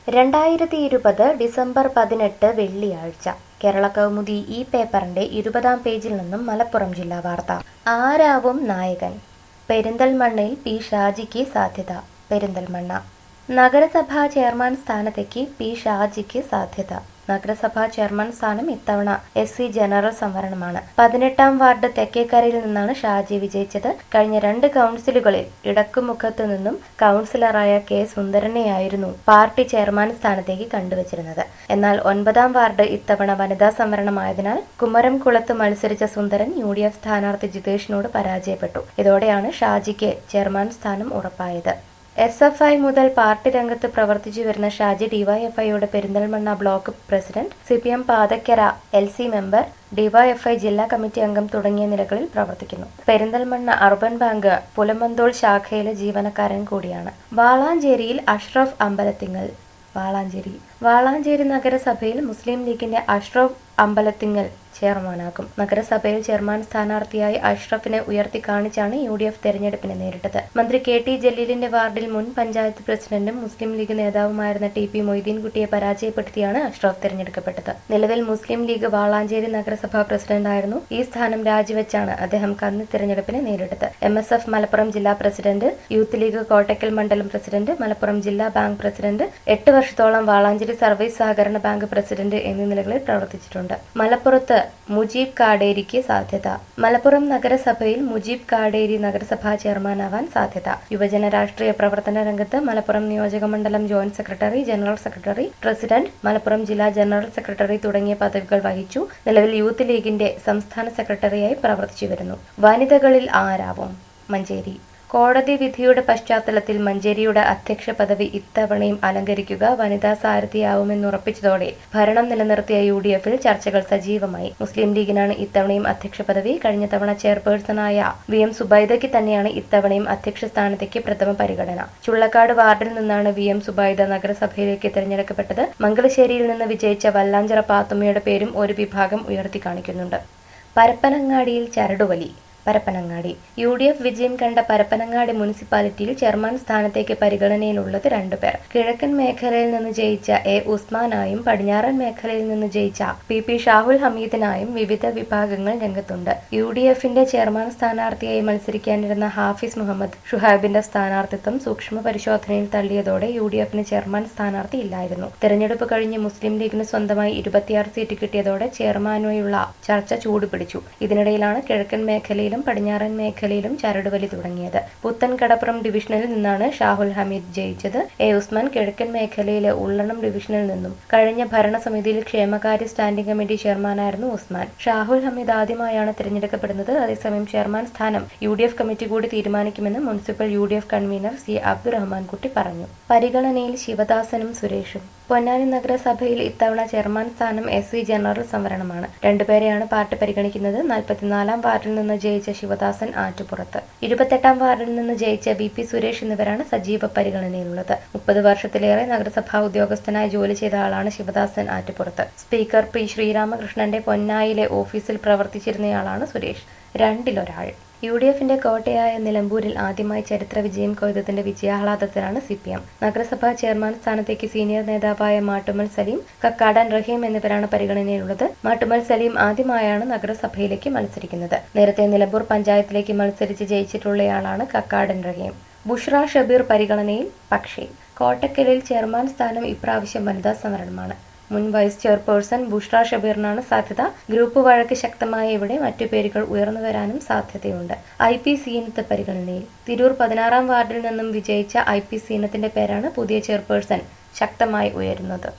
2020 December 18 വെള്ളിയാഴ്ച കേരളകൗമുദി ഈ പേപ്പറിന്റെ 20-ാം പേജിൽ നിന്നും മലപ്പുറം ജില്ലാ വാർത്ത. ആരാവും നായകൻ? പെരിന്തൽമണ്ണയിൽ പി ഷാജിക്ക് സാധ്യത. പെരിന്തൽമണ്ണ നഗരസഭാ ചെയർമാൻ സ്ഥാനത്തേക്ക് പി ഷാജിക്ക് സാധ്യത. നഗരസഭാ ചെയർമാൻ സ്ഥാനം ഇത്തവണ SC ജനറൽ സംവരണമാണ്. 18-ാം വാർഡ് തെക്കേക്കരയിൽ നിന്നാണ് ഷാജി വിജയിച്ചത്. കഴിഞ്ഞ 2 കൗൺസിലുകളിൽ ഇടക്കുമുഖത്തു നിന്നും കൗൺസിലറായ K സുന്ദരനെയായിരുന്നു പാർട്ടി ചെയർമാൻ സ്ഥാനത്തേക്ക് കണ്ടുവച്ചിരുന്നത്. എന്നാൽ 9-ാം വാർഡ് ഇത്തവണ വനിതാ സംവരണമായതിനാൽ കുമരംകുളത്ത് മത്സരിച്ച സുന്ദരൻ UDF സ്ഥാനാർത്ഥി ജിതേഷിനോട് പരാജയപ്പെട്ടു. ഇതോടെയാണ് ഷാജിക്ക് ചെയർമാൻ സ്ഥാനം ഉറപ്പായത്. SFI മുതൽ പാർട്ടി രംഗത്ത് പ്രവർത്തിച്ചു വരുന്ന ഷാജി DYFIയുടെ Perinthalmanna block president, CPM Pathakkara LC member, DYFI ജില്ലാ കമ്മിറ്റി അംഗം തുടങ്ങിയ നിലകളിൽ പ്രവർത്തിക്കുന്നു. പെരിന്തൽമണ്ണ അർബൻ ബാങ്ക് പുലമന്തോൾ ശാഖയിലെ ജീവനക്കാരൻ കൂടിയാണ്. വാളാഞ്ചേരിയിൽ അഷ്റഫ് അമ്പലത്തിങ്ങൽ. വാളാഞ്ചേരി നഗരസഭയിൽ മുസ്ലിം ലീഗിന്റെ അഷ്റഫ് അമ്പലത്തിങ്ങൽ ചെയർമാനാകും. നഗരസഭയിൽ ചെയർമാൻ സ്ഥാനാർത്ഥിയായി അഷ്റഫിനെ ഉയർത്തി കാണിച്ചാണ് UDF തെരഞ്ഞെടുപ്പിനെ നേരിട്ടത്. മന്ത്രി KT ജലീലിന്റെ വാർഡിൽ മുൻ പഞ്ചായത്ത് പ്രസിഡന്റും മുസ്ലിം ലീഗ് നേതാവുമായിരുന്ന TP മൊയ്തീൻകുട്ടിയെ പരാജയപ്പെടുത്തിയാണ് അഷ്റഫ് തെരഞ്ഞെടുക്കപ്പെട്ടത്. നിലവിൽ മുസ്ലിം ലീഗ് വാളാഞ്ചേരി നഗരസഭാ പ്രസിഡന്റായിരുന്നു. ഈ സ്ഥാനം രാജിവെച്ചാണ് അദ്ദേഹം കന്നി തെരഞ്ഞെടുപ്പിനെ നേരിട്ടത്. MSF മലപ്പുറം ജില്ലാ പ്രസിഡന്റ്, യൂത്ത് ലീഗ് കോട്ടക്കൽ മണ്ഡലം പ്രസിഡന്റ്, മലപ്പുറം ജില്ലാ ബാങ്ക് പ്രസിഡന്റ്, 8 വർഷത്തോളം വാളാഞ്ചേരി സർവീസ് സഹകരണ ബാങ്ക് പ്രസിഡന്റ് എന്നീ നിലകളിൽ പ്രവർത്തിച്ചിട്ടുണ്ട്. മലപ്പുറത്ത് മുജീബ് കാടേരിക്ക് സാധ്യത. മലപ്പുറം നഗരസഭയിൽ മുജീബ് കാടേരി നഗരസഭാ ചെയർമാനാവാൻ സാധ്യത. യുവജന രാഷ്ട്രീയ പ്രവർത്തന രംഗത്ത് മലപ്പുറം നിയോജക മണ്ഡലം joint secretary, general secretary, president, Malappuram ജില്ലാ ജനറൽ സെക്രട്ടറി തുടങ്ങിയ പദവികൾ വഹിച്ചു. നിലവിൽ യൂത്ത് ലീഗിന്റെ സംസ്ഥാന സെക്രട്ടറിയായി പ്രവർത്തിച്ചു വരുന്നു. വനിതകളിൽ ആരാവും? മഞ്ചേരി കോടതി വിധിയുടെ പശ്ചാത്തലത്തിൽ മഞ്ചേരിയുടെ അധ്യക്ഷ പദവി ഇത്തവണയും അലങ്കരിക്കുക വനിതാ സാരഥിയാവുമെന്നുറപ്പിച്ചതോടെ ഭരണം നിലനിർത്തിയ UDFൽ ചർച്ചകൾ സജീവമായി. മുസ്ലിം ലീഗിനാണ് ഇത്തവണയും അധ്യക്ഷ പദവി. കഴിഞ്ഞ തവണ ചെയർപേഴ്സണായ VM സുബൈദയ്ക്ക് തന്നെയാണ് ഇത്തവണയും അധ്യക്ഷ സ്ഥാനത്തേക്ക് പ്രഥമ പരിഗണന. ചുള്ളക്കാട് വാർഡിൽ നിന്നാണ് VM സുബൈദ നഗരസഭയിലേക്ക് തിരഞ്ഞെടുക്കപ്പെട്ടത്. മംഗലശ്ശേരിയിൽ നിന്ന് വിജയിച്ച വല്ലാഞ്ചിറ പാത്തുമ്മയുടെ പേരും ഒരു വിഭാഗം ഉയർത്തി കാണിക്കുന്നുണ്ട്. പരപ്പനങ്ങാടിയിൽ ചരടുവലി. പരപ്പനങ്ങാടി UDF വിജയം കണ്ട പരപ്പനങ്ങാടി മുനിസിപ്പാലിറ്റിയിൽ ചെയർമാൻ സ്ഥാനത്തേക്ക് പരിഗണനയിലുള്ളത് 2 പേർ. കിഴക്കൻ മേഖലയിൽ നിന്ന് ജയിച്ച A ഉസ്മാനായും പടിഞ്ഞാറൻ മേഖലയിൽ നിന്ന് ജയിച്ച PP ഷാഹുൽ ഹമീദിനായും വിവിധ വിഭാഗങ്ങൾ രംഗത്തുണ്ട്. UDFന്റെ ചെയർമാൻ സ്ഥാനാർത്ഥിയായി മത്സരിക്കാനിരുന്ന ഹാഫിസ് മുഹമ്മദ് ഷുഹൈബിന്റെ സ്ഥാനാർത്ഥിത്വം സൂക്ഷ്മ പരിശോധനയിൽ തള്ളിയതോടെ UDFന് ചെയർമാൻ സ്ഥാനാർത്ഥി ഇല്ലായിരുന്നു. തെരഞ്ഞെടുപ്പ് കഴിഞ്ഞ് മുസ്ലിം ലീഗിന് സ്വന്തമായി 26 സീറ്റ് കിട്ടിയതോടെ ചെയർമാനുമായുള്ള ചർച്ച ചൂടുപിടിച്ചു. ഇതിനിടയിലാണ് കിഴക്കൻ മേഖലയിൽ പടിഞ്ഞാറൻ മേഖലയിലും ചരടുവലി തുടങ്ങിയത്. പുത്തൻകടപ്പുറം ഡിവിഷനിൽ നിന്നാണ് ഷാഹുൽ ഹമീദ് ജയിച്ചത്. A ഉസ്മാൻ കിഴക്കൻ മേഖലയിലെ ഉള്ളണം ഡിവിഷനിൽ നിന്നും. കഴിഞ്ഞ ഭരണസമിതിയിൽ ക്ഷേമകാര്യ സ്റ്റാൻഡിംഗ് കമ്മിറ്റി ചെയർമാനായിരുന്നു ഉസ്മാൻ. ഷാഹുൽ ഹമീദ് ആദ്യമായാണ് തിരഞ്ഞെടുക്കപ്പെടുന്നത്. അതേസമയം ചെയർമാൻ സ്ഥാനം UDF കമ്മിറ്റി കൂടി തീരുമാനിക്കുമെന്ന് municipal UDF convener C Abdurahman Kutty പറഞ്ഞു. പരിഗണനയിൽ ശിവദാസനും സുരേഷും. പൊന്നാനി നഗരസഭയിൽ ഇത്തവണ ചെയർമാൻ സ്ഥാനം SC ജനറൽ സംവരണമാണ്. 2 പേരെയാണ് പാർട്ടി പരിഗണിക്കുന്നത്. 44-ാം വാർഡിൽ നിന്ന് ജയിച്ച ശിവദാസൻ ആറ്റുപുറത്ത്, 28-ാം വാർഡിൽ നിന്ന് ജയിച്ച BP സുരേഷ് എന്നിവരാണ് സജീവ പരിഗണനയിലുള്ളത്. 30 വർഷത്തിലേറെ നഗരസഭാ ഉദ്യോഗസ്ഥനായി ജോലി ചെയ്ത ആളാണ് ശിവദാസൻ ആറ്റുപുറത്ത്. സ്പീക്കർ P ശ്രീരാമകൃഷ്ണന്റെ പൊന്നായിലെ ഓഫീസിൽ പ്രവർത്തിച്ചിരുന്നയാളാണ് സുരേഷ്. 2-ൽ-1. UDFന്റെ കോട്ടയായ നിലമ്പൂരിൽ ആദ്യമായി ചരിത്ര വിജയം കൊയ്തതിന്റെ വിജയാഹ്ലാദത്തിലാണ് CPM. നഗരസഭാ ചെയർമാൻ സ്ഥാനത്തേക്ക് സീനിയർ നേതാവായ മാട്ടുമ്മൽ സലീം, കക്കാടൻ റഹീം എന്നിവരാണ് പരിഗണനയിലുള്ളത്. മാട്ടുമ്മൽ സലീം ആദ്യമായാണ് നഗരസഭയിലേക്ക് മത്സരിക്കുന്നത്. നേരത്തെ നിലമ്പൂർ പഞ്ചായത്തിലേക്ക് മത്സരിച്ച് ജയിച്ചിട്ടുള്ളയാളാണ് കക്കാടൻ റഹീം. ബുഷ്ര ഷബീർ പരിഗണനയിൽ. പക്ഷേ കോട്ടക്കലിൽ ചെയർമാൻ സ്ഥാനം ഇപ്രാവശ്യം വനിതാ സംവരണമാണ്. മുൻ വൈസ് ചെയർപേഴ്സൺ ബുഷ്ര ഷബീറിനാണ് സാധ്യത. ഗ്രൂപ്പ് വഴക്ക് ശക്തമായ ഇവിടെ മറ്റു പേരുകൾ ഉയർന്നു വരാനും സാധ്യതയുണ്ട്. IP സീനത്ത് പരിഗണനയിൽ. തിരൂർ 16-ാം വാർഡിൽ നിന്നും വിജയിച്ച IP സീനത്തിന്റെ പേരാണ് പുതിയ ചെയർപേഴ്സൺ ശക്തമായി ഉയരുന്നത്.